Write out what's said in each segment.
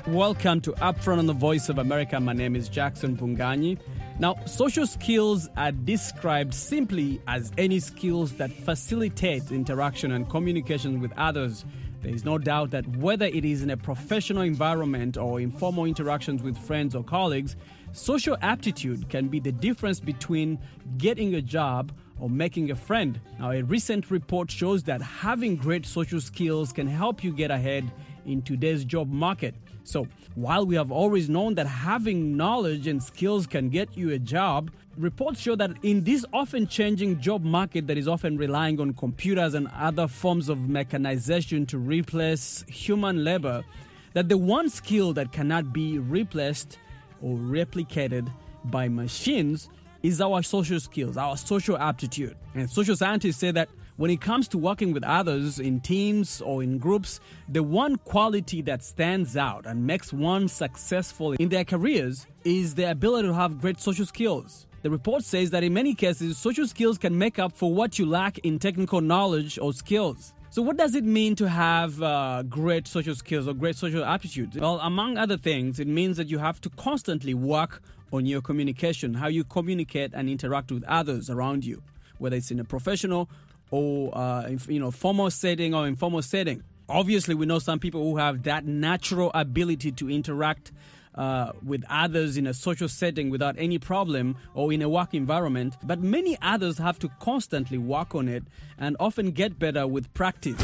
Welcome to Upfront on the Voice of America. My name is Jackson Vunganyi. Now, social skills are described simply as any skills that facilitate interaction and communication with others. There is no doubt that whether it is in a professional environment or informal interactions with friends or colleagues, social aptitude can be the difference between getting a job or making a friend. Now, a recent report shows that having great social skills can help you get ahead in today's job market. So, while we have always known that having knowledge and skills can get you a job, reports show that in this often changing job market that is often relying on computers and other forms of mechanization to replace human labor, that the one skill that cannot be replaced or replicated by machines is our social skills, our social aptitude. And social scientists say that when it comes to working with others in teams or in groups, the one quality that stands out and makes one successful in their careers is the ability to have great social skills. The report says that in many cases, social skills can make up for what you lack in technical knowledge or skills. So what does it mean to have great social skills or great social aptitude? Well, among other things, it means that you have to constantly work on your communication, how you communicate and interact with others around you, whether it's in a professional or formal setting or informal setting. Obviously, we know some people who have that natural ability to interact with others in a social setting without any problem or in a work environment, but many others have to constantly work on it and often get better with practice.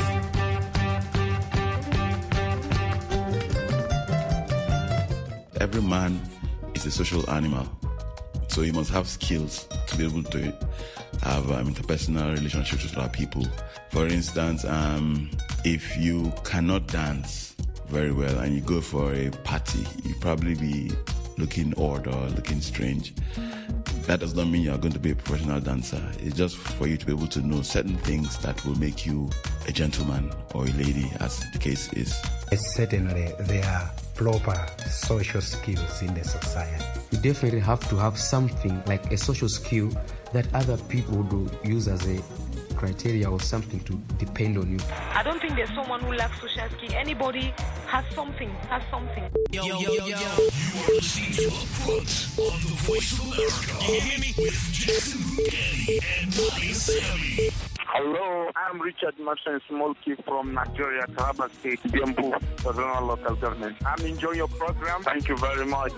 Every man is a social animal, so he must have skills to be able to have interpersonal relationships with other people. For instance, if you cannot dance very well and you go for a party, you probably be looking odd or looking strange. That does not mean you're going to be a professional dancer. It's just for you to be able to know certain things that will make you a gentleman or a lady, as the case is. Certainly, there are proper social skills in the society. You definitely have to have something like a social skill that other people do use as a criteria or something to depend on you. I don't think there's someone who lacks social skill. Anybody has something. Yo. You are listening to Upfront on the Voice of America. Can you hear me? With Jackson Vunganyi and Monty Sammy. Hello, I'm Richard Martin Smolky from Nigeria, Taraba State, Biambu, Federal Local Government. I'm enjoying your program. Thank you very much.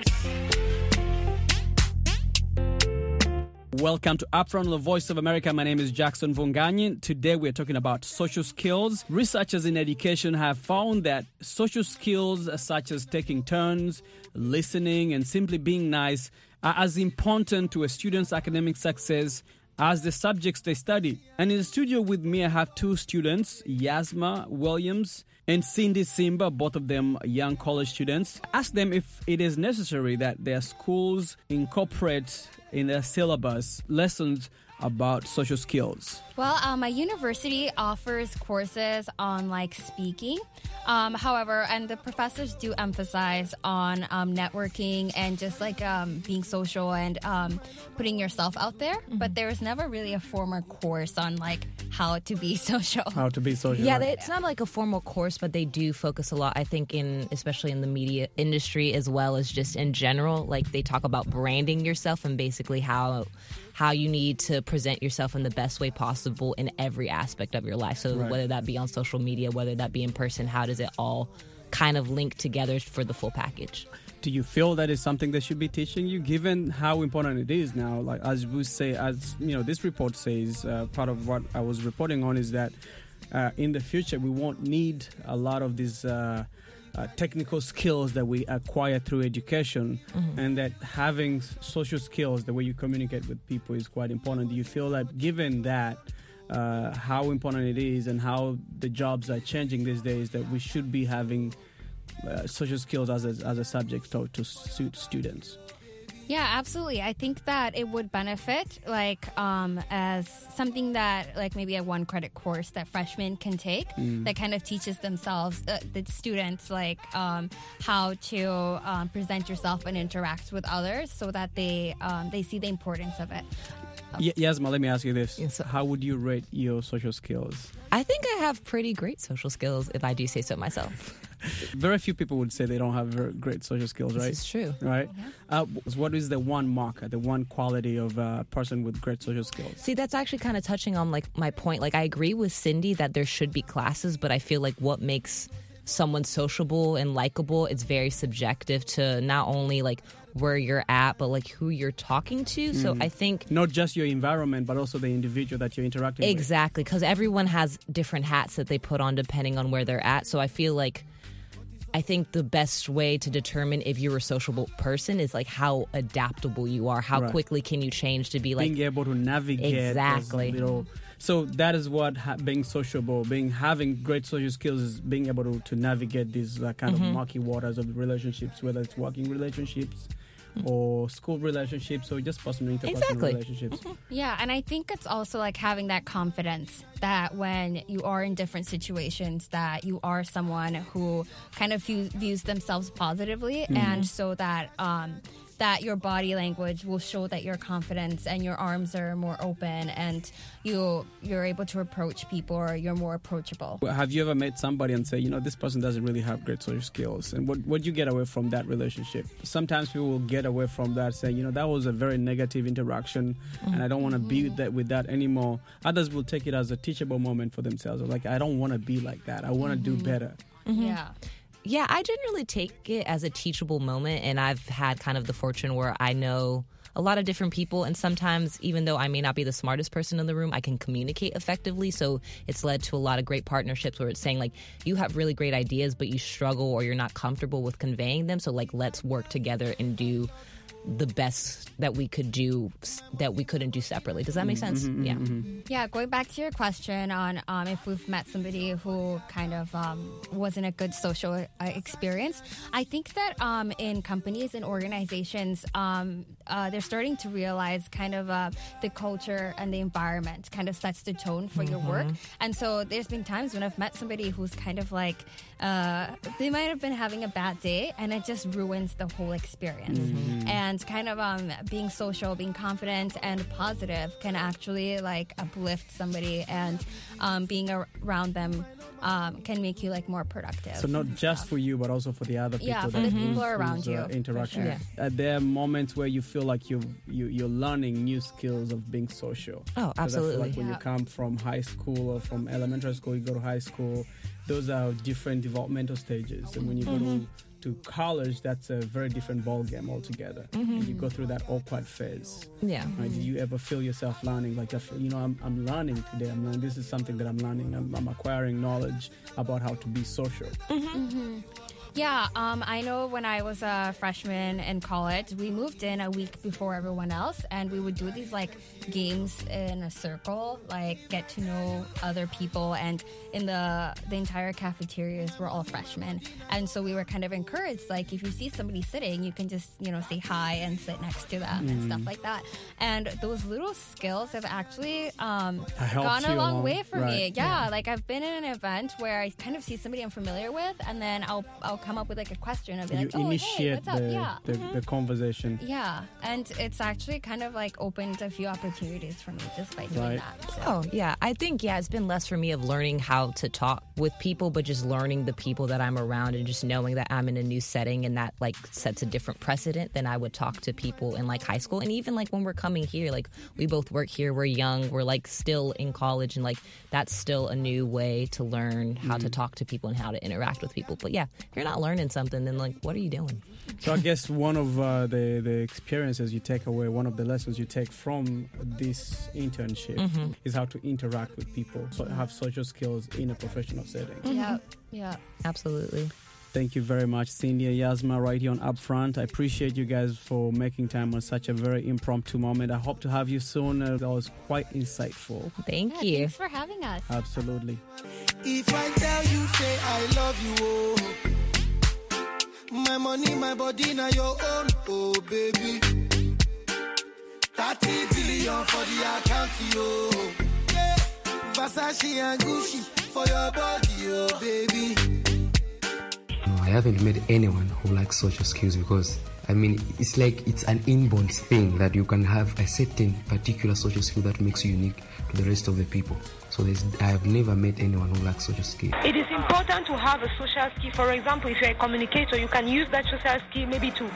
Welcome to Upfront on the Voice of America. My name is Jackson Vunganyi. Today we're talking about social skills. Researchers in education have found that social skills such as taking turns, listening, and simply being nice are as important to a student's academic success as the subjects they study. And in the studio with me, I have two students, Yasma Williams and Cindy Simba, both of them young college students. Ask them if it is necessary that their schools incorporate in their syllabus lessons about social skills. Well, my university offers courses on speaking. However, and the professors do emphasize on networking and just being social and putting yourself out there. Mm-hmm. But there was never really a formal course on how to be social. How to be social. Yeah, it's not like a formal course, but they do focus a lot, I think, especially in the media industry as well as just in general. They talk about branding yourself and basically how you need to present yourself in the best way possible in every aspect of your life. So whether that be on social media, whether that be in person, how does it all kind of link together for the full package? Do you feel that is something they should be teaching you, given how important it is now? As this report says, part of what I was reporting on is that in the future we won't need a lot of these technical skills that we acquire through education, and that having social skills, the way you communicate with people, is quite important. Do you feel that, given that, how important it is and how the jobs are changing these days, that we should be having social skills as a subject to suit students? Yeah, absolutely. I think that it would benefit, as something that, maybe a one-credit course that freshmen can take that kind of teaches themselves, the students, how to present yourself and interact with others so that they see the importance of it. Yasma, let me ask you this. Yes. How would you rate your social skills? I think I have pretty great social skills, if I do say so myself. Very few people would say they don't have very great social skills, right? This is true. Right? What is the one marker, the one quality of a person with great social skills? See, that's actually kind of touching on like my point. Like, I agree with Cindy that there should be classes, but I feel like what makes someone sociable and likable, it's very subjective to not only like where you're at, but like who you're talking to. So I think not just your environment, but also the individual that you're interacting with. Exactly, because everyone has different hats that they put on depending on where they're at. So I think the best way to determine if you're a sociable person is like how adaptable you are. How quickly can you change to be like being able to navigate. Exactly. So that is what being sociable, having great social skills is being able to navigate these kind of murky waters of relationships, whether it's working relationships or school relationships or just personal interpersonal relationships. Yeah, and I think it's also like having that confidence that when you are in different situations that you are someone who kind of views themselves positively, and so that that your body language will show that you're confident and your arms are more open and you're able to approach people, or you're more approachable. Have you ever met somebody and say, this person doesn't really have great social skills? And what do you get away from that relationship? Sometimes people will get away from that saying, that was a very negative interaction and I don't want to be with that anymore. Others will take it as a teachable moment for themselves. Like, I don't want to be like that. I want to do better. Yeah. Yeah, I generally take it as a teachable moment, and I've had kind of the fortune where I know a lot of different people, and sometimes even though I may not be the smartest person in the room, I can communicate effectively. So it's led to a lot of great partnerships where it's saying like, you have really great ideas, but you struggle or you're not comfortable with conveying them. So like, let's work together and do the best that we could do that we couldn't do separately. Does that make sense? Yeah, going back to your question on if we've met somebody who kind of wasn't a good social experience, I think that in companies and organizations, they're starting to realize kind of the culture and the environment kind of sets the tone for your work. And so there's been times when I've met somebody who's kind of like, they might have been having a bad day and it just ruins the whole experience. And kind of being social, being confident and positive can actually like uplift somebody, and being around them can make you like more productive. So not just for you, but also for the other people. Yeah, for the people around you. Interaction. Sure. Are there moments where you feel like you're learning new skills of being social? Oh, absolutely. Like when you come from high school or from elementary school, you go to high school, those are different developmental stages. And when you go to college, that's a very different ball game altogether. And you go through that awkward phase. Yeah. Right? Do you ever feel yourself learning? Like, I'm learning today. I'm learning. This is something that I'm learning. I'm acquiring knowledge about how to be social. Yeah, I know when I was a freshman in college, we moved in a week before everyone else, and we would do these like games in a circle, like get to know other people, and in the entire cafeterias were all freshmen, and so we were kind of encouraged, like if you see somebody sitting, you can just say hi and sit next to them and stuff like that. And those little skills have actually gone a long way for me. Yeah, like I've been in an event where I kind of see somebody I'm familiar with, and then I'll come up with like a question. I'll be like, initiate hey, what's up? the conversation. Yeah, and it's actually kind of like opened a few opportunities for me just by doing that. So. Oh, yeah. I think, it's been less for me of learning how to talk with people, but just learning the people that I'm around and just knowing that I'm in a new setting, and that like sets a different precedent than I would talk to people in like high school. And even like when we're coming here, like we both work here, we're young, we're like still in college, and like that's still a new way to learn how to talk to people and how to interact with people. But yeah, if you're not learning something, then like what are you doing? So I guess one of the experiences you take away, one of the lessons you take from this internship is how to interact with people, so have social skills in a professional setting. Yeah, absolutely. Thank you very much, Cindy and Yasma, right here on Upfront. I appreciate you guys for making time on such a very impromptu moment. I hope to have you soon. That was quite insightful. Thank you. Thanks for having us. Absolutely. If I tell you, say I love you, oh. My money, my body, now your own, oh baby. 30 billion for the account, yo. Yeah. Versace and Gucci for your body, oh baby. I haven't met anyone who likes social skills, because I mean, it's like it's an inborn thing that you can have a certain particular social skill that makes you unique to the rest of the people. So I have never met anyone who lacks social skill. It is important to have a social skill. For example, if you're a communicator, you can use that social skill maybe to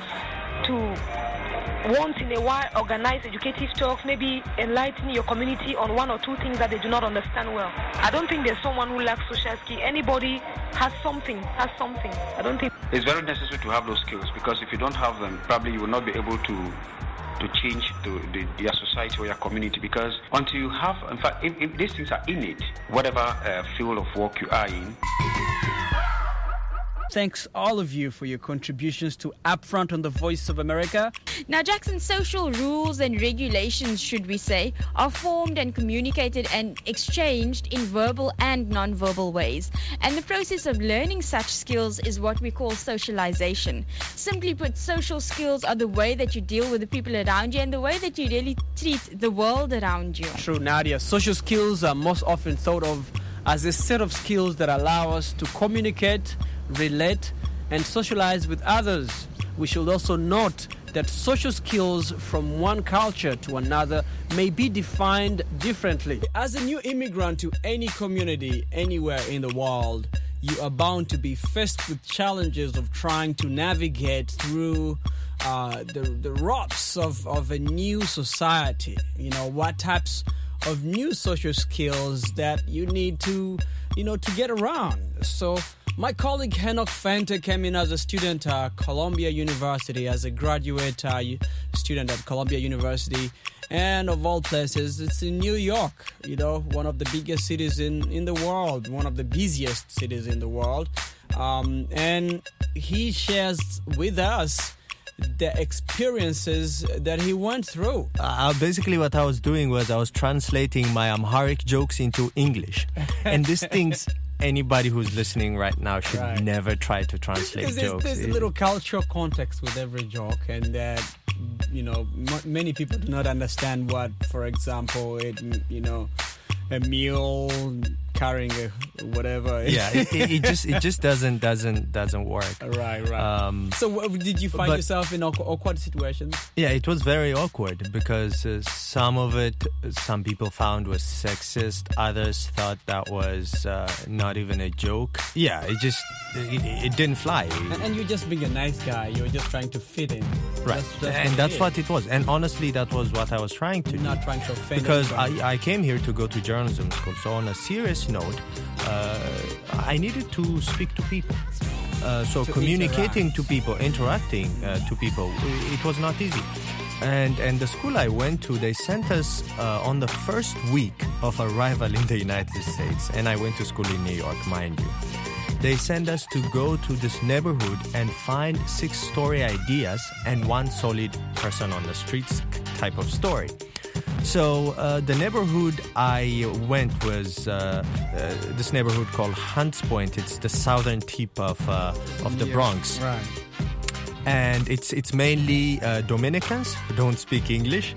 once in a while organize educative talks, maybe enlighten your community on one or two things that they do not understand well. I don't think there's someone who lacks social skill. Anybody has something. I don't think it's very necessary to have those skills, because if you don't have them, probably you will not be able to change your society or your community, because until you have, in fact, if these things are innate, whatever field of work you are in. Thanks all of you for your contributions to Upfront on the Voice of America. Now, Jackson, social rules and regulations, should we say, are formed and communicated and exchanged in verbal and non-verbal ways. And the process of learning such skills is what we call socialization. Simply put, social skills are the way that you deal with the people around you and the way that you really treat the world around you. True, Nadia. Social skills are most often thought of as a set of skills that allow us to communicate, relate, and socialize with others. We should also note that social skills from one culture to another may be defined differently. As a new immigrant to any community anywhere in the world, you are bound to be faced with challenges of trying to navigate through the ropes of a new society. You know, what types of new social skills that you need to get around. So my colleague Enoch Fente came in as a student at Columbia University, as a graduate student at Columbia University, and of all places, it's in New York, one of the biggest cities in the world, one of the busiest cities in the world. And he shares with us the experiences that he went through. Basically what I was doing was I was translating my Amharic jokes into English. And these things, anybody who's listening right now should never try to translate jokes. There's a little cultural context with every joke, and that, many people do not understand what, for example, a mule carrying a whatever. Yeah, it just doesn't work. Right. So did you find yourself in awkward situations? Yeah, it was very awkward because some people found was sexist. Others thought that was not even a joke. Yeah, it didn't fly. And you're just being a nice guy. You're just trying to fit in. Right. That's what it was. And honestly, that was what I was trying to do. Not trying to offend because anybody. I came here to go to journalism school. So on a serious note, I needed to speak to people. So communicating to people, interacting to people, it was not easy. And the school I went to, they sent us on the first week of arrival in the United States. And I went to school in New York, mind you. They sent us to go to this neighborhood and find 6-story ideas and one solid person on the streets type of story. So the neighborhood I went was this neighborhood called Hunts Point. It's the southern tip of the Bronx. Right. And it's mainly Dominicans who don't speak English,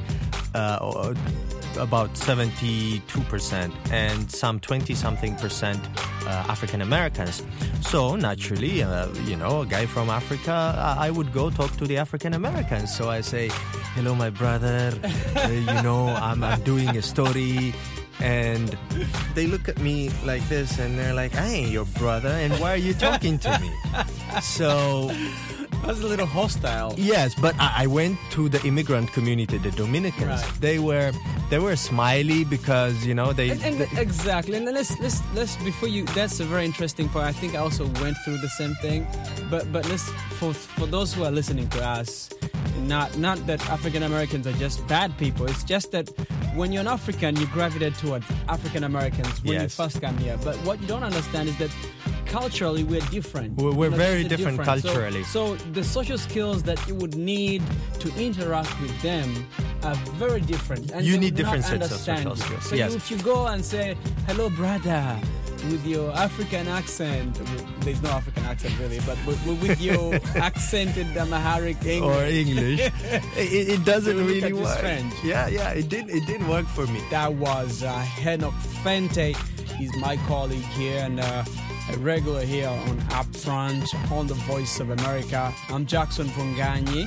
about 72%, and some 20-something% African Americans. So naturally, a guy from Africa, I would go talk to the African Americans. So I say, "Hello, my brother. I'm doing a story." And they look at me like this, and they're like, "I ain't your brother, and why are you talking to me?" So that's a little hostile. Yes, but I went to the immigrant community, the Dominicans. Right. They were smiley because they exactly. And let's before you. That's a very interesting point. I think I also went through the same thing. But let's for those who are listening to us, not that African Americans are just bad people. It's just that when you're an African, you gravitate towards African Americans when you first come here. But what you don't understand is that culturally we're different. We're very different culturally. So the social skills that you would need to interact with them are very different. And you need different sets of social skills. So if you go and say, "Hello, brother," with your African accent, there's no African accent really, but with your accented Amharic English. Or English, it doesn't really work. Strange. Yeah, it didn't work for me. That was Enoch Fente. He's my colleague here and a regular here on Upfront on the Voice of America. I'm Jackson Punganyi.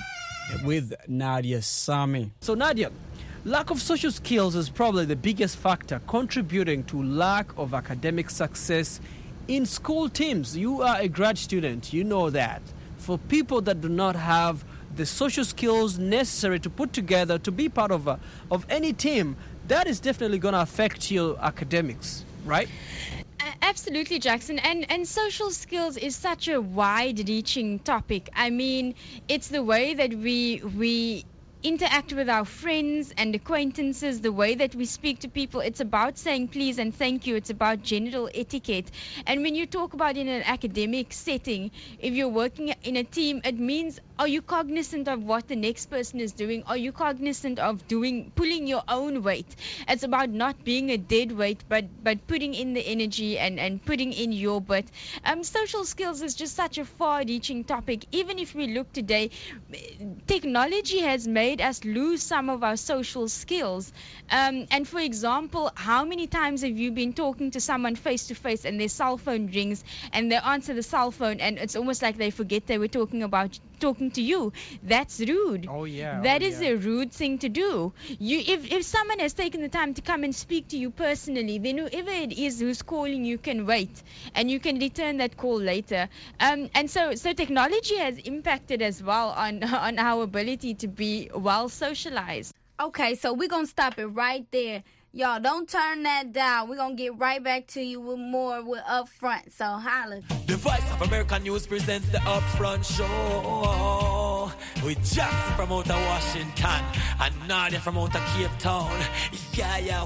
with Nadia Sami. So Nadia, lack of social skills is probably the biggest factor contributing to lack of academic success in school teams. You are a grad student, you know that. For people that do not have the social skills necessary to put together to be part of any team, that is definitely going to affect your academics, right? Absolutely, Jackson. And social skills is such a wide-reaching topic. I mean, it's the way that we interact with our friends and acquaintances, the way that we speak to people. It's about saying please and thank you. It's about general etiquette. And when you talk about in an academic setting, if you're working in a team, it means, are you cognizant of what the next person is doing? Are you cognizant of pulling your own weight? It's about not being a dead weight, but putting in the energy and putting in your bit. Social skills is just such a far-reaching topic. Even if we look today, technology has made us lose some of our social skills. And for example, how many times have you been talking to someone face to face and their cell phone rings and they answer the cell phone and it's almost like they forget they were talking to you? That's rude. Oh yeah. That is a rude thing to do. If someone has taken the time to come and speak to you personally, then whoever it is who's calling you can wait and you can return that call later. And so technology has impacted as well on our ability to be well socialized. Okay, so we're going to stop it right there. Y'all, don't turn that down. We're going to get right back to you with more with Upfront. So holla. The Voice of American News presents the Upfront Show with Jackson from out of Washington and Nadia from out of Cape Town. Yeah,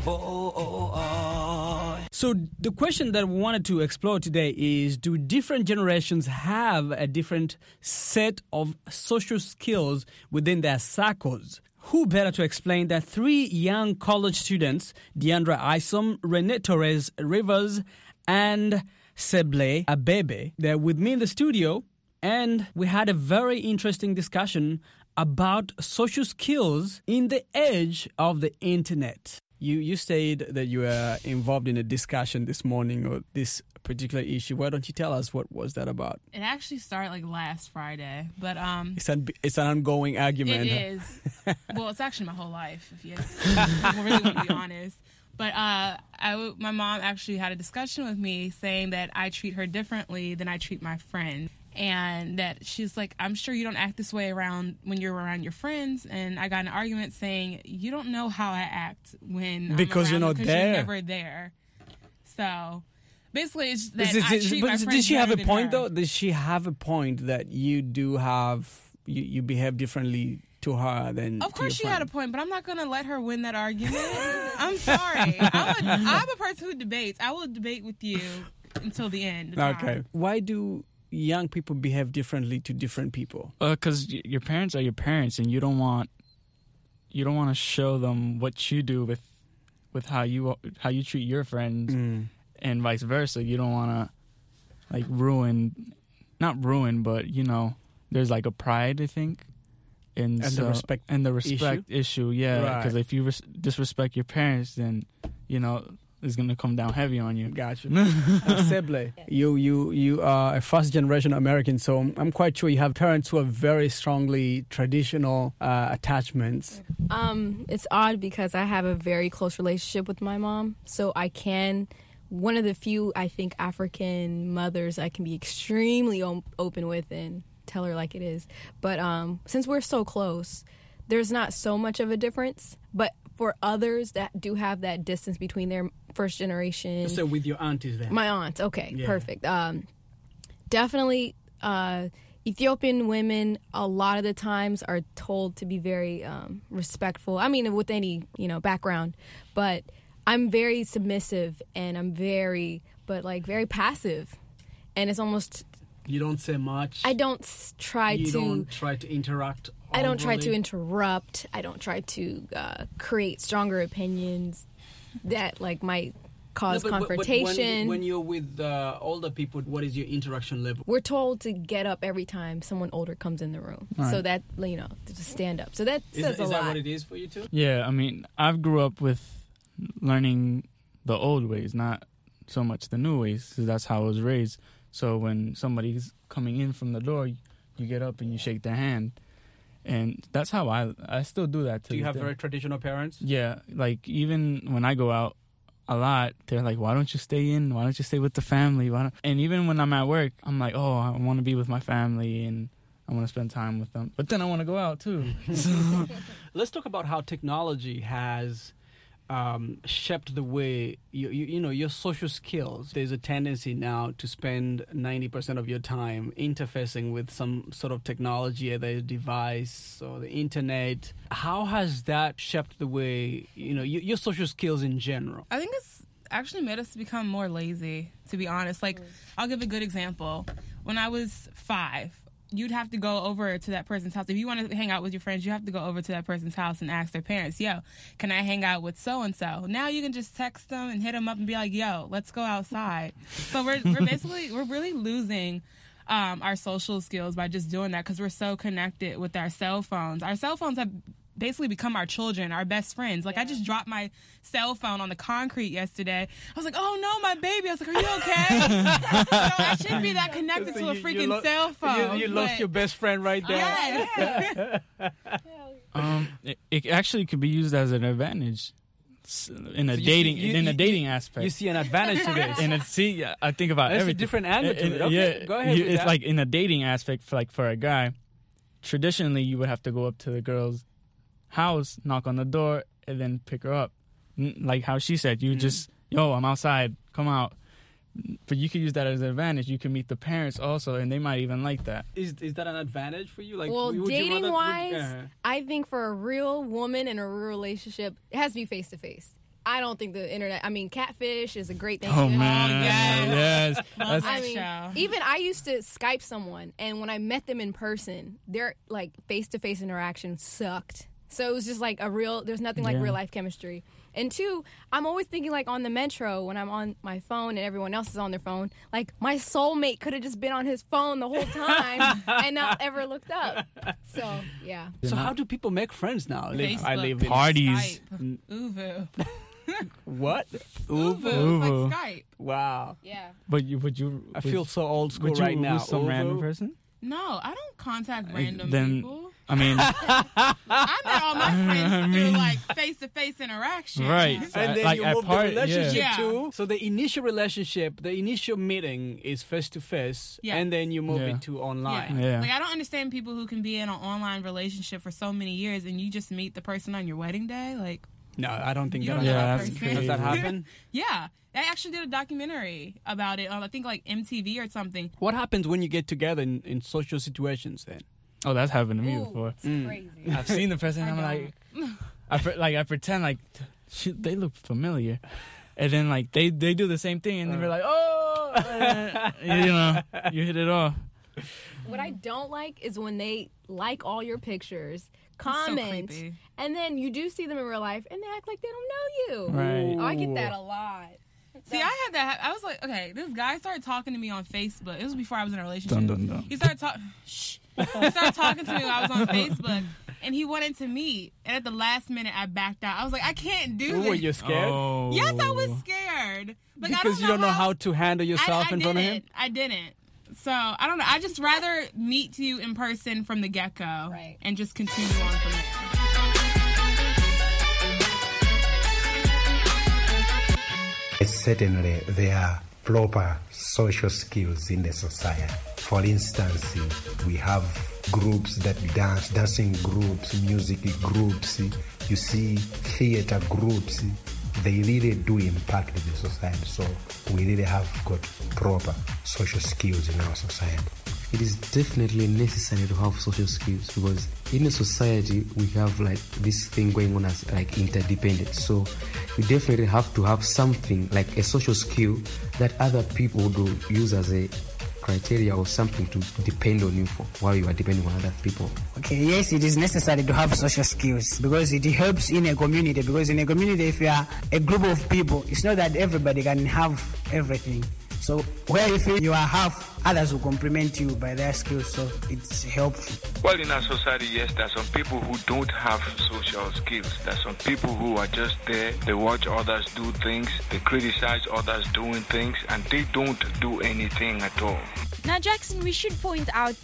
So the question that we wanted to explore today is, do different generations have a different set of social skills within their circles? Who better to explain that three young college students, Deandra Isom, Renee Torres Rivers, and Seble Abebe, they're with me in the studio, and we had a very interesting discussion about social skills in the age of the internet. You said that you were involved in a discussion this morning on this particular issue. Why don't you tell us what was that about? It actually started like last Friday, but it's an ongoing argument. It is. Well, it's actually my whole life, if you really want to be honest. But my mom actually had a discussion with me saying that I treat her differently than I treat my friend. And that she's like, I'm sure you don't act this way when you're around your friends. And I got in an argument saying, you don't know how I act when because I'm around you're not there. You're never there. So basically, it's that I treat my friends Did she have a point, though? Does she have a point that you do have, you behave differently to her than Of to course she your had a point, but I'm not going to let her win that argument. I'm sorry. I'm a person who debates. I will debate with you until the end. Okay. Why do young people behave differently to different people? Because your parents are your parents, and you don't want to show them what you do with how you treat your friends, and vice versa. You don't want to like not ruin, but there's like a pride, I think, and the respect issue. Yeah, because if you disrespect your parents, then it's going to come down heavy on you. Gotcha. Seble, you are a first-generation American, so I'm quite sure you have parents who have very strongly traditional attachments. It's odd because I have a very close relationship with my mom, so I can... One of the few, I think, African mothers I can be extremely open with and tell her like it is. But since we're so close, there's not so much of a difference. But for others that do have that distance between their first generation... So with your aunties then? My aunts, okay, yeah. Perfect. Definitely, Ethiopian women a lot of the times are told to be very respectful. I mean, with any, background. But I'm very submissive and I'm very passive. And it's almost... You don't say much? I don't try to... You don't try to interact? I don't try to interrupt. I don't try to create stronger opinions that might cause confrontation. But when you're with older people, what is your interaction level? We're told to get up every time someone older comes in the room. Right. So that, to stand up. So that says a lot. Is that what it is for you too? Yeah, I mean, I've grew up with learning the old ways, not so much the new ways, because that's how I was raised. So when somebody's coming in from the door, you get up and you shake their hand. And that's how I still do that. Do you have very traditional parents? Yeah, like even when I go out a lot, they're like, why don't you stay in? Why don't you stay with the family? And even when I'm at work, I'm like, oh, I want to be with my family and I want to spend time with them. But then I want to go out too. Let's talk about how technology has shaped the way your social skills. There's a tendency now to spend 90% of your time interfacing with some sort of technology, either a device or the internet. How has that shaped the way your social skills in general? I think it's actually made us become more lazy, to be honest. Like, I'll give a good example. When I was 5, you'd have to go over to that person's house. If you want to hang out with your friends, you have to go over to that person's house and ask their parents, yo, can I hang out with so-and-so? Now you can just text them and hit them up and be like, yo, let's go outside. So we're really losing our social skills by just doing that because we're so connected with our cell phones. Our cell phones have basically become our children, our best friends. Like, I just dropped my cell phone on the concrete yesterday. I was like, oh no, my baby. I was like, are you okay? So I shouldn't be that connected to a freaking cell phone. You lost your best friend right there. Yes. It actually could be used as an advantage in a dating aspect. You see an advantage to this. And I think about That's everything. a different angle to it. Okay, yeah, go ahead. It's like in a dating aspect for a guy. Traditionally, you would have to go up to the girl's house, knock on the door, and then pick her up. Like how she said, you just, yo, I'm outside, come out. But you could use that as an advantage. You can meet the parents also, and they might even like that. Is that an advantage for you? Like, well, dating-wise, I think for a real woman in a real relationship, it has to be face-to-face. I don't think the internet, catfish is a great thing. Oh, man. Yes. Even I used to Skype someone, and when I met them in person, their, face-to-face interaction sucked. So it was just there's nothing like real life chemistry. And 2, I'm always thinking on the metro when I'm on my phone and everyone else is on their phone, my soulmate could have just been on his phone the whole time and not ever looked up. So, yeah. So how do people make friends now? I live in parties. Uvu. What? Uvu. Like Skype. Wow. Yeah. But I feel so old school right now. Some random person? No, I don't contact random people. I mean, I met all my friends through face-to-face interaction. Right. And then you move the relationship too. So the initial relationship, the initial meeting is face-to-face, and then you move it to online. Yeah. I don't understand people who can be in an online relationship for so many years and you just meet the person on your wedding day. No, I don't think that happens. Does that happen? Yeah. I actually did a documentary about it on, I think, MTV or something. What happens when you get together in social situations then? Oh, that's happened to me before. It's crazy. I've seen the person and I'm I pretend they look familiar. And then they do the same thing and they're like, oh, you hit it off. What I don't like is when they like all your pictures, comment, so and then you do see them in real life and they act like they don't know you. Right. Oh, I get that a lot. See, I had that. I was like, okay, this guy started talking to me on Facebook. It was before I was in a relationship. Dun, dun, dun. He started talking. He started talking to me when I was on Facebook, and he wanted to meet. And at the last minute, I backed out. I was like, I can't do this. Were you scared? Oh. Yes, I was scared. Because you don't know how to handle yourself in front of him? I didn't. So, I don't know. I just rather meet you in person from the get-go and just continue on from there. Certainly, there are proper social skills in the society. For instance, we have groups that dance, dancing groups, music groups, you see theater groups. They really do impact the society. So we really have got proper social skills in our society. It is definitely necessary to have social skills because in a society we have this thing going on as interdependence. So you definitely have to have something like a social skill that other people do use as a criteria or something to depend on you for while you are depending on other people. Okay, yes, it is necessary to have social skills because it helps in a community. Because in a community, if you are a group of people, it's not that everybody can have everything. So where you feel you are half, others will complement you by their skills, so it's helpful. Well, in our society, yes, there are some people who don't have social skills. There are some people who are just there, they watch others do things, they criticize others doing things, and they don't do anything at all. Now, Jackson, we should point out that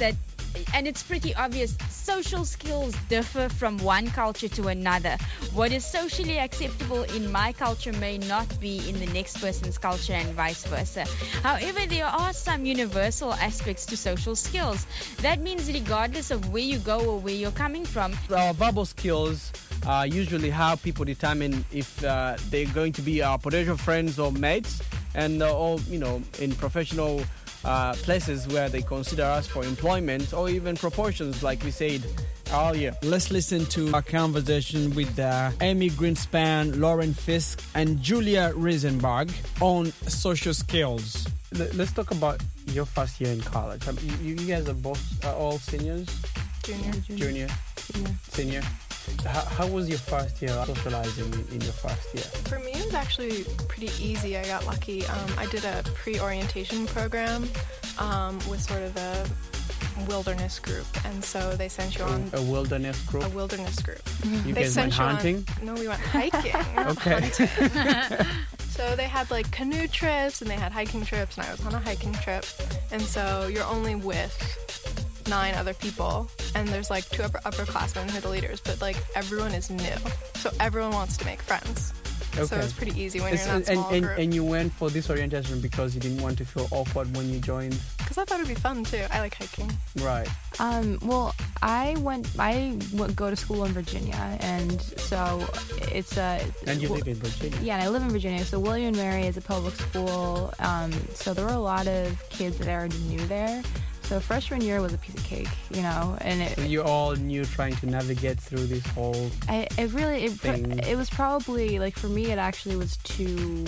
and it's pretty obvious, social skills differ from one culture to another. What is socially acceptable in my culture may not be in the next person's culture and vice versa. However, there are some universal aspects to social skills. That means regardless of where you go or where you're coming from. Our verbal skills are usually how people determine if they're going to be our potential friends or mates, and or in professional places where they consider us for employment or even promotions, like we said earlier. Let's listen to our conversation with Amy Greenspan, Lauren Fisk, and Julia Riesenberg on social skills. Let's talk about your first year in college. You guys are both all seniors? Junior. Senior. How was your first year socializing in your first year? For me, it was actually pretty easy. I got lucky. I did a pre-orientation program with sort of a wilderness group, and so they sent you on a wilderness group. A wilderness group. You guys went hunting? No, we went hiking. Okay. So they had like canoe trips and they had hiking trips, and I was on a hiking trip, and so you're only with 9 other people, and there's like 2 upperclassmen who are the leaders, but like everyone is new, so everyone wants to make friends. Okay. So it's pretty easy when you're in that small group. And you went for this orientation because you didn't want to feel awkward when you joined? Because I thought it'd be fun too. I like hiking. Right. Well, I go to school in Virginia, and so it's a. And you live in Virginia. Yeah, and I live in Virginia. So William & Mary is a public school. So there were a lot of kids that already knew there. So freshman year was a piece of cake, and so you all knew trying to navigate through this whole thing. It was probably, like, for me, it actually was too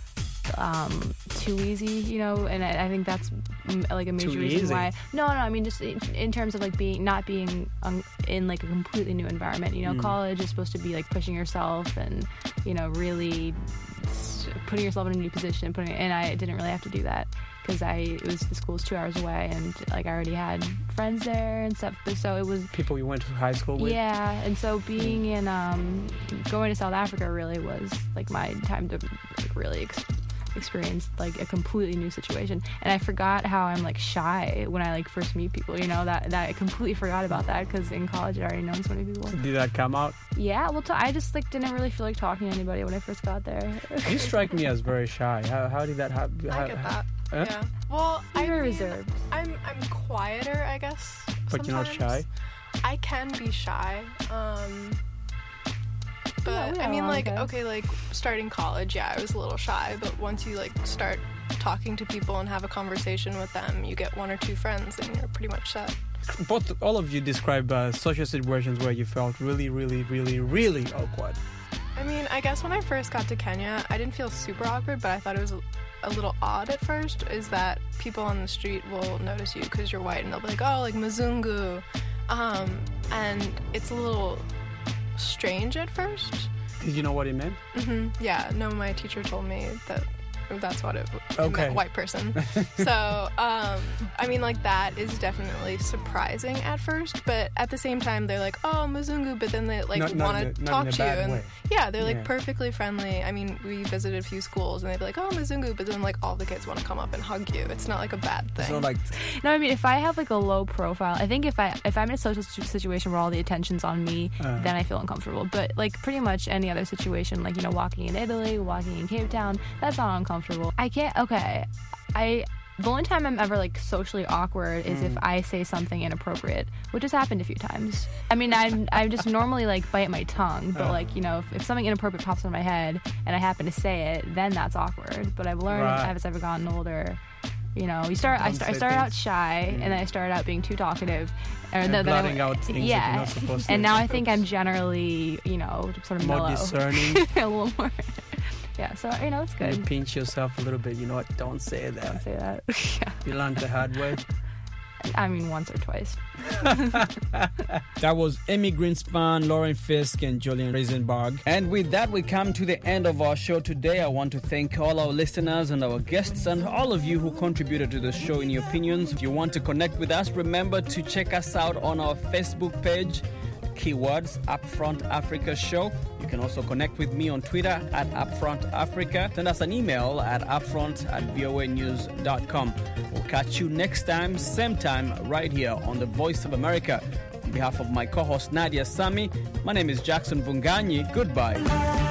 easy, and I think that's like a major reason why. No, I mean, just in terms of like not being in like a completely new environment. College is supposed to be like pushing yourself and really putting yourself in a new position, and I didn't really have to do that. Because the school was 2 hours away, and like I already had friends there and stuff. So it was people you went to high school with. Yeah, and so being in going to South Africa really was like my time to like really experience like a completely new situation. And I forgot how I'm like shy when I like first meet people. That I completely forgot about that because in college I already known so many people. Did that come out? Yeah, well, I just like didn't really feel like talking to anybody when I first got there. You strike me as very shy. How did that happen? I get that. Yeah. Well, I'm very reserved. I'm quieter, I guess. But you're not shy? I can be shy. But I mean, like, okay, like starting college, yeah, I was a little shy. But once you like start talking to people and have a conversation with them, you get 1 or 2 friends, and you're pretty much set. All of you describe social situations where you felt really, really, really, really awkward. I mean, I guess when I first got to Kenya, I didn't feel super awkward, but I thought it was a little odd at first, is that people on the street will notice you because you're white, and they'll be like, oh, like Mzungu. And it's a little strange at first. Did you know what it meant? Mm-hmm. Yeah, no, my teacher told me that's what it meant, white person. So, I mean, like, that is definitely surprising at first, but at the same time, they're like, oh, Mzungu, but then they, like, want to talk to you. And yeah, they're, like, perfectly friendly. I mean, we visited a few schools, and they'd be like, oh, Mzungu, but then, like, all the kids want to come up and hug you. It's not, like, a bad thing. It's not like... No, I mean, if I have, like, a low profile, I think if I'm in a social situation where all the attention's on me, then I feel uncomfortable. But, like, pretty much any other situation, like, walking in Italy, walking in Cape Town, that's not uncomfortable. I can't, the only time I'm ever like socially awkward is if I say something inappropriate, which has happened a few times. I mean, I just normally like bite my tongue, but like, if something inappropriate pops in my head and I happen to say it, then that's awkward. But I've learned as I've gotten older, I started out shy, and then I started out being too talkative, and blotting out things that you're not supposed to. And now I think I'm generally, sort of more mellow. Discerning. A little more. Yeah, so, it's good. You pinch yourself a little bit, what? Don't say that. Don't say that. Yeah. You learned the hard way? I mean, once or twice. That was Amy Greenspan, Lauren Fisk, and Julian Riesenberg. And with that, we come to the end of our show today. I want to thank all our listeners and our guests and all of you who contributed to the show in your opinions. If you want to connect with us, remember to check us out on our Facebook page. keywords Upfront Africa Show. You can also connect with me on Twitter at Upfront Africa. Send us an email at upfront@voanews.com. We'll catch you next time, same time, right here on the Voice of America. On behalf of my co-host Nadia Sami, my name is Jackson Vunganyi. Goodbye.